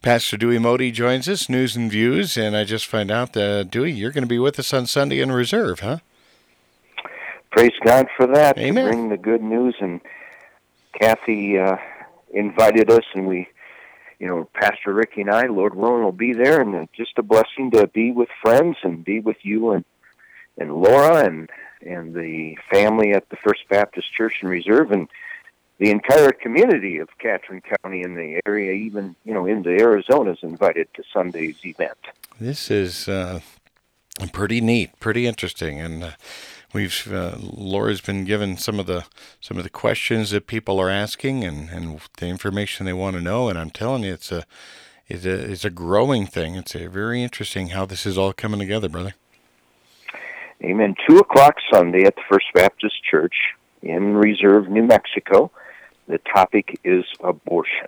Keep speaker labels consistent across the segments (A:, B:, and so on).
A: Pastor Dewey Modi joins us, News and Views, and I just find out that, Dewey, you're going to be with us on Sunday in Reserve, huh?
B: Praise God for that.
A: Amen.
B: To bring the good news, and Kathy invited us, and we, Pastor Ricky and I, Lord willing, will be there, and just a blessing to be with friends and be with you and Laura and the family at the First Baptist Church in Reserve, and the entire community of Catron County and the area, even, into Arizona, is invited to Sunday's event.
A: This is pretty neat, pretty interesting, and Laura's been given some of the questions that people are asking and the information they want to know, and I'm telling you, it's a growing thing. It's a very interesting how this is all coming together, brother.
B: Amen. 2:00 Sunday at the First Baptist Church in Reserve, New Mexico. The topic is abortion.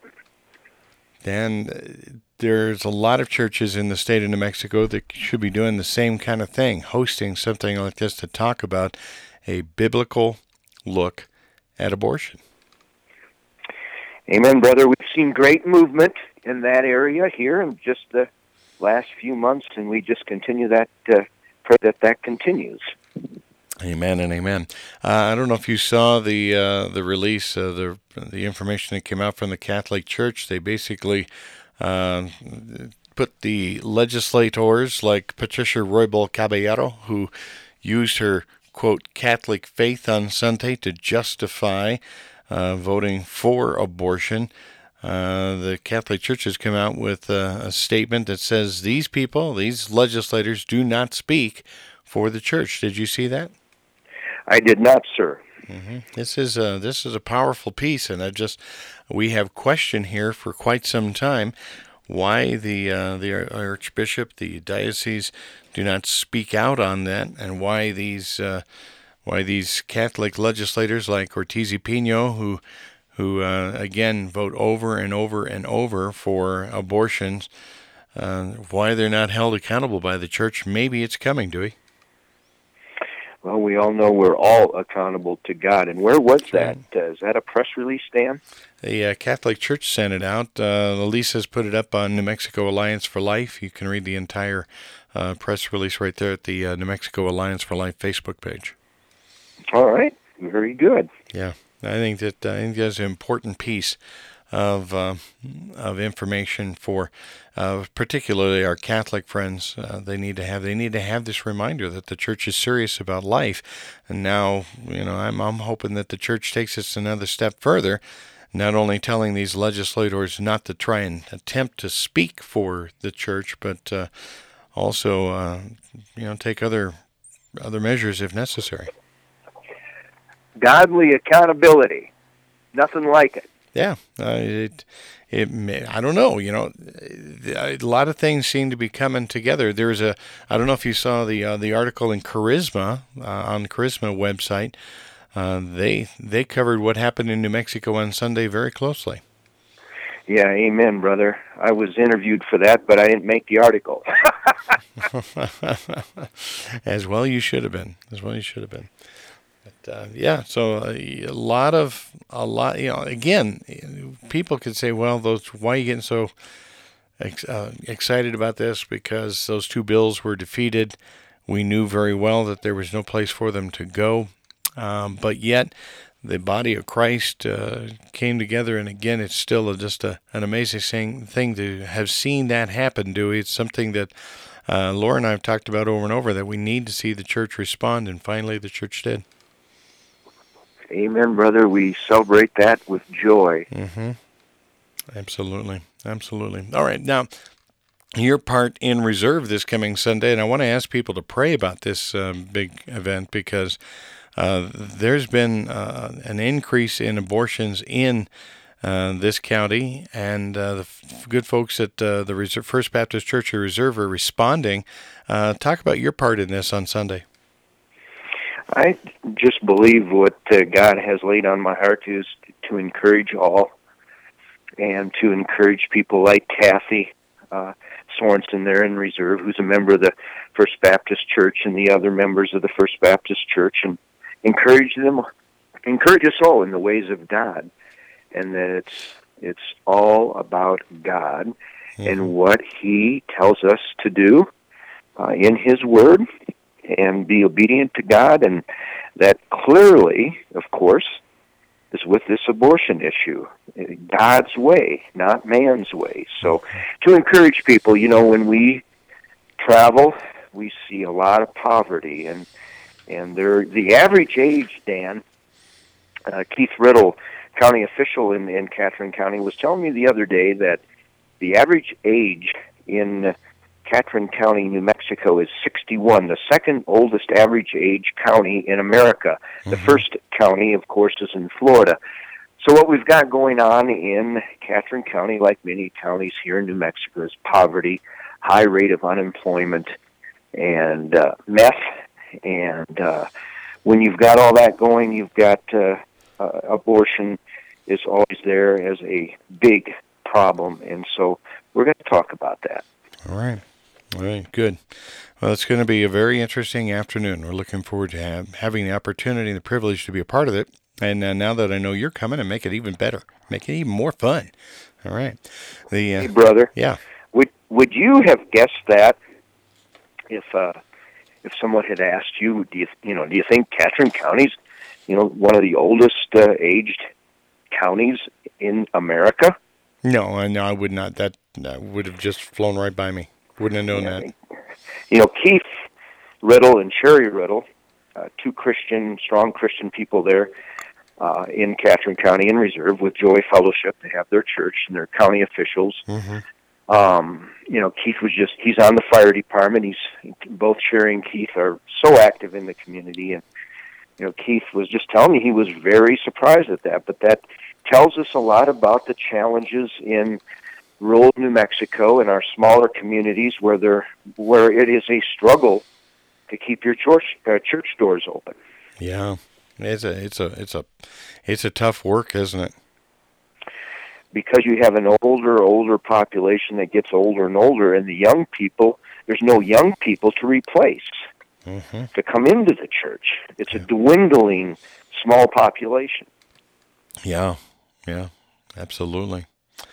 A: And there's a lot of churches in the state of New Mexico that should be doing the same kind of thing, hosting something like this to talk about a biblical look at abortion.
B: Amen, brother. We've seen great movement in that area here in just the last few months, and we just continue that, pray that continues.
A: Amen and amen. I don't know if you saw the release, the information that came out from the Catholic Church. They basically put the legislators like Patricia Roybal Caballero, who used her, quote, Catholic faith on Sunday to justify voting for abortion. The Catholic Church has come out with a statement that says these legislators, do not speak for the church. Did you see that?
B: I did not, sir.
A: Mm-hmm. This is a powerful piece, and we have questioned here for quite some time why the Archbishop, the diocese, do not speak out on that, and why these Catholic legislators like Ortiz y Pino, who again vote over and over and over for abortions, why they're not held accountable by the church. Maybe it's coming, Dewey.
B: Well, we all know we're all accountable to God. And where was that? Is that a press release, Dan?
A: The Catholic Church sent it out. Lisa's put it up on New Mexico Alliance for Life. You can read the entire press release right there at the New Mexico Alliance for Life Facebook page.
B: All right. Very good.
A: Yeah. I think that's an important piece of information for particularly our Catholic friends. They need to have this reminder that the church is serious about life. And now, I'm hoping that the church takes us another step further, not only telling these legislators not to try and attempt to speak for the church, but also take other measures if necessary.
B: Godly accountability. Nothing like it.
A: Yeah, I don't know. A lot of things seem to be coming together. I don't know if you saw the article in Charisma on the Charisma website. They covered what happened in New Mexico on Sunday very closely.
B: Yeah, amen, brother. I was interviewed for that, but I didn't make the article.
A: As well you should have been. But, so a lot. Again, people could say, well, why are you getting so excited about this? Because those two bills were defeated. We knew very well that there was no place for them to go. But yet, the body of Christ came together, and again, it's still just an amazing thing to have seen that happen, Dewey. It's something that Laura and I have talked about over and over, that we need to see the church respond, and finally the church did.
B: Amen, brother. We celebrate that with joy.
A: Mm-hmm. Absolutely. All right, now, your part in Reserve this coming Sunday, and I want to ask people to pray about this big event, because there's been an increase in abortions in this county, and the good folks at the First Baptist Church of Reserve are responding. Talk about your part in this on Sunday.
B: I just believe what God has laid on my heart is to encourage all, and to encourage people like Kathy Sorensen there in Reserve, who's a member of the First Baptist Church, and the other members of the First Baptist Church, and encourage us all in the ways of God, and that it's all about God, and what He tells us to do in His Word, and be obedient to God, and that clearly, of course, is with this abortion issue. God's way, not man's way. So to encourage people, when we travel, we see a lot of poverty, and the average age, Dan, Keith Riddle, county official in Catherine County, was telling me the other day that the average age in Catherine County, New Mexico, is 61, the second oldest average age county in America. The first county, of course, is in Florida. So what we've got going on in Catherine County, like many counties here in New Mexico, is poverty, high rate of unemployment, and meth. And when you've got all that going, you've got abortion is always there as a big problem. And so we're going to talk about that.
A: All right. All right, good. Well, it's going to be a very interesting afternoon. We're looking forward to having the opportunity and the privilege to be a part of it. And now that I know you're coming, and make it even better, make it even more fun. All right.
B: Hey, brother.
A: Yeah.
B: Would you have guessed that if someone had asked you, do you think Catherine County's, one of the oldest aged counties in America?
A: No, I would not. That would have just flown right by me. Wouldn't have known that.
B: Keith Riddle and Sherry Riddle, two strong Christian people there in Catherine County in Reserve with Joy Fellowship. They have their church and their county officials.
A: Mm-hmm.
B: Keith he's on the fire department. Both Sherry and Keith are so active in the community. And, Keith was just telling me he was very surprised at that. But that tells us a lot about the challenges in rural New Mexico and our smaller communities where it is a struggle to keep your church doors open.
A: Yeah, it's a tough work, isn't it?
B: Because you have an older population that gets older and older, and the young people, there's no young people to replace to come into the church. It's a dwindling small population.
A: Yeah, absolutely.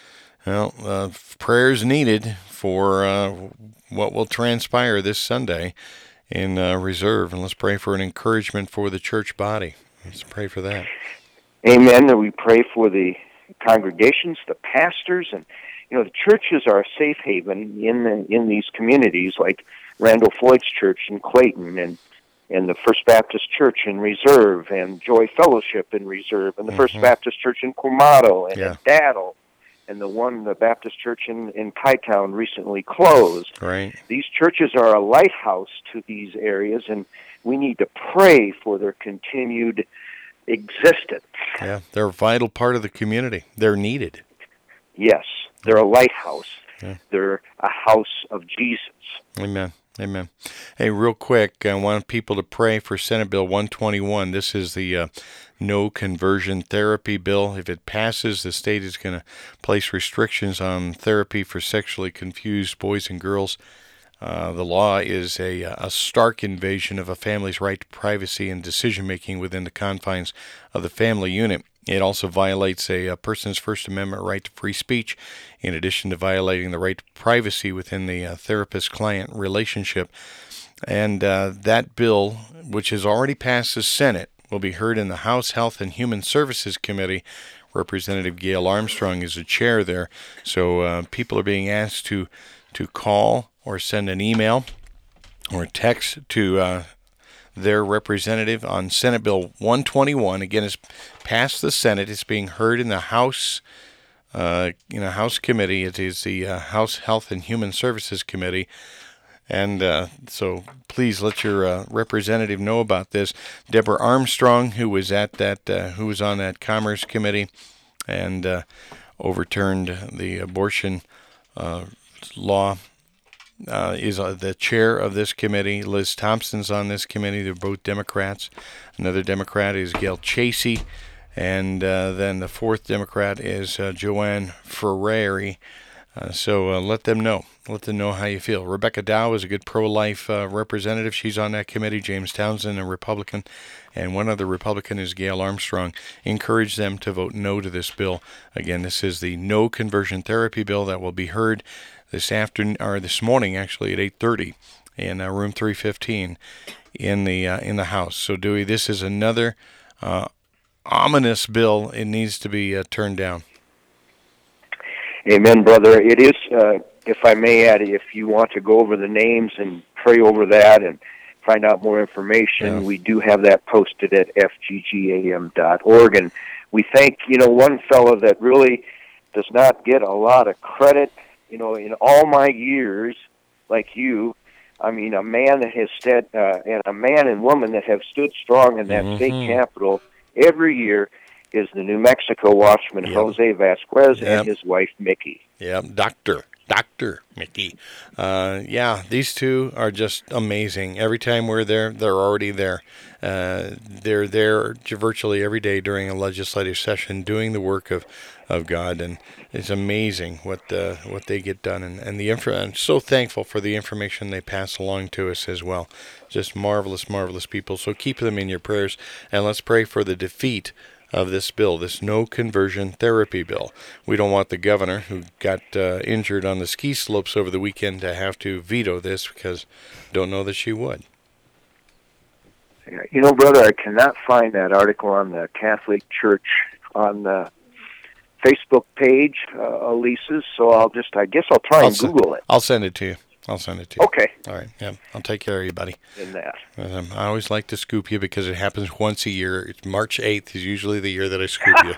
A: Well, prayers needed for what will transpire this Sunday in Reserve, and let's pray for an encouragement for the church body. Let's pray for that.
B: Amen. And we pray for the congregations, the pastors, and the churches are a safe haven in these communities, like Randall Floyd's church in Clayton, and the First Baptist Church in Reserve, and Joy Fellowship in Reserve, and the First Baptist Church in Quamato, and in Daddle, and the Baptist Church in Kytown recently closed.
A: Right.
B: These churches are a lighthouse to these areas, and we need to pray for their continued existence.
A: Yeah, they're a vital part of the community. They're needed.
B: Yes, they're a lighthouse.
A: Yeah.
B: They're a house of Jesus.
A: Amen. Hey, real quick, I want people to pray for Senate Bill 121. This is the no conversion therapy bill. If it passes, the state is going to place restrictions on therapy for sexually confused boys and girls. The law is a stark invasion of a family's right to privacy and decision-making within the confines of the family unit. It also violates a person's First Amendment right to free speech, in addition to violating the right to privacy within the therapist-client relationship. And that bill, which has already passed the Senate, will be heard in the House Health and Human Services Committee. Representative Gail Armstrong is the chair there. So people are being asked to call or send an email or text to their representative on Senate Bill 121. Again, it's passed the Senate. It's being heard in the House, House committee. It is the House Health and Human Services Committee. And so please let your representative know about this. Deborah Armstrong, who was on that Commerce Committee and overturned the abortion law, is the chair of this committee. Liz Thompson's on this committee. They're both Democrats. Another Democrat is Gail Chasey. And then the fourth Democrat is Joanne Ferrari. So let them know. Let them know how you feel. Rebecca Dow is a good pro-life representative. She's on that committee. James Townsend, a Republican, and one other Republican is Gail Armstrong. Encourage them to vote no to this bill. Again, this is the no conversion therapy bill that will be heard this afternoon, or this morning actually, at 8:30 in room 315 in the House. So, Dewey, this is another ominous bill. It needs to be turned down.
B: Amen, brother. It is, if I may add, if you want to go over the names and pray over that and find out more information, we do have that posted at fggam.org. And we thank, one fellow that really does not get a lot of credit, in all my years, like you. I mean, a man that has stood, and a man and woman that have stood strong in that state capitol every year is the New Mexico Watchman, Jose Vasquez, and his wife, Mickey.
A: Yeah, Dr. Mickey. These two are just amazing. Every time we're there, they're already there. They're there virtually every day during a legislative session doing the work of God, and it's amazing what they get done. And I'm so thankful for the information they pass along to us as well. Just marvelous, marvelous people. So keep them in your prayers, and let's pray for the defeat of this bill, this no conversion therapy bill. We don't want the governor, who got injured on the ski slopes over the weekend, to have to veto this, because don't know that she would.
B: Brother, I cannot find that article on the Catholic Church on the Facebook page, Elisa's, so I guess I'll try and Google it.
A: I'll send it to you.
B: Okay.
A: All right. Yeah, I'll take care of you, buddy.
B: In that.
A: I always like to scoop you because it happens once a year. It's March 8th is usually the year that I scoop you.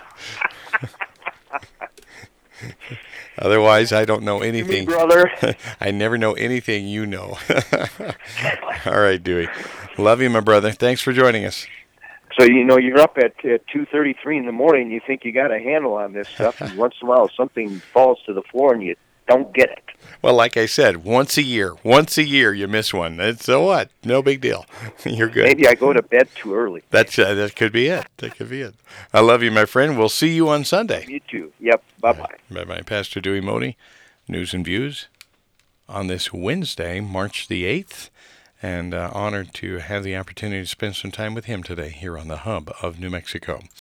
A: Otherwise, I don't know anything.
B: Me, brother.
A: I never know anything you know. All right, Dewey. Love you, my brother. Thanks for joining us.
B: So, you're up at 2:33 in the morning. You think you got a handle on this stuff, and once in a while something falls to the floor and you don't get it.
A: Well, like I said, once a year you miss one. So what? No big deal. You're good.
B: Maybe I go to bed too early.
A: That could be it. I love you, my friend. We'll see you on Sunday.
B: You too. Yep. Bye-bye.
A: Bye-bye. Pastor Dewey Modi, News and Views on this Wednesday, March the 8th, and honored to have the opportunity to spend some time with him today here on the Hub of New Mexico.